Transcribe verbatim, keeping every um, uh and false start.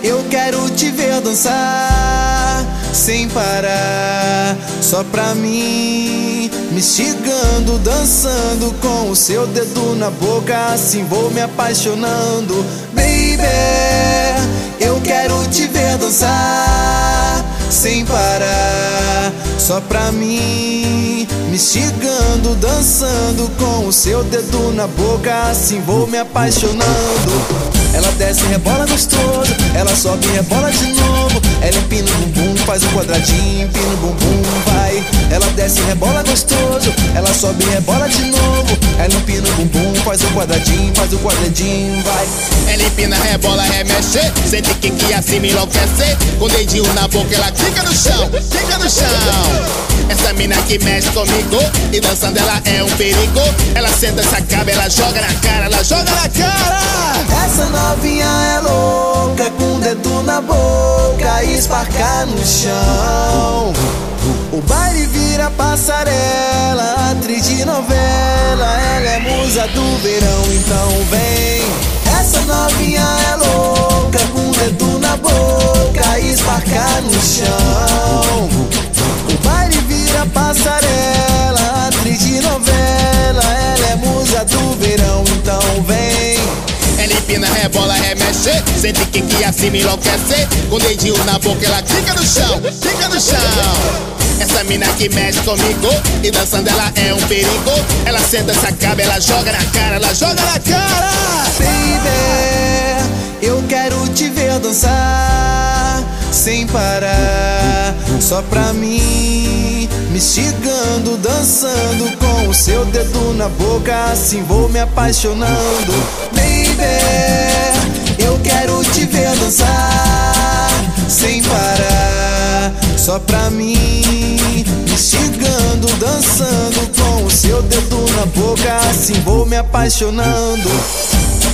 eu quero te ver dançar sem parar, só pra mim, me instigando, dançando com o seu dedo na boca, assim vou me apaixonando. Baby, eu quero te ver dançar sem parar, só pra mim, me instigando, dançando com o seu dedo na boca, assim vou me apaixonando. Ela desce e rebola gostoso, ela sobe e rebola de novo. Ela empina o bumbum, faz um quadradinho, empina o bumbum, vai. Ela desce e rebola gostoso, ela sobe e rebola de novo. Ela empina o bumbum, faz um quadradinho, faz um quadradinho, vai. Ela empina, rebola, remexe, sente que que assim me enlouquece. Com o dedinho na boca ela fica no chão, fica no chão. Essa mina que mexe comigo e dançando ela é um perigo. Ela senta essa caba, ela joga na cara, ela joga na cara. Essa novinha é louca, com o dedo na boca e esparcar no chão. O baile vira passarela, atriz de novela, ela é musa do verão, então vem. Essa novinha é louca, com o dedo na boca e esparcar no chão. O baile vira passarela, atriz de novela, ela é musa do verão, então vem. Ela empina, rebola, remexe, sente que que assim me enlouquece. Com o dedinho na boca ela fica no chão, fica no chão. Essa mina que mexe comigo e dançando ela é um perigo. Ela senta essa caba, ela joga na cara, ela joga na cara. Baby, eu quero te ver dançar sem parar, só pra mim, me instigando, dançando com o seu dedo na boca, assim vou me apaixonando. Baby, eu quero te ver dançar sem parar, só pra mim, me instigando, dançando com o seu dedo na boca, assim vou me apaixonando.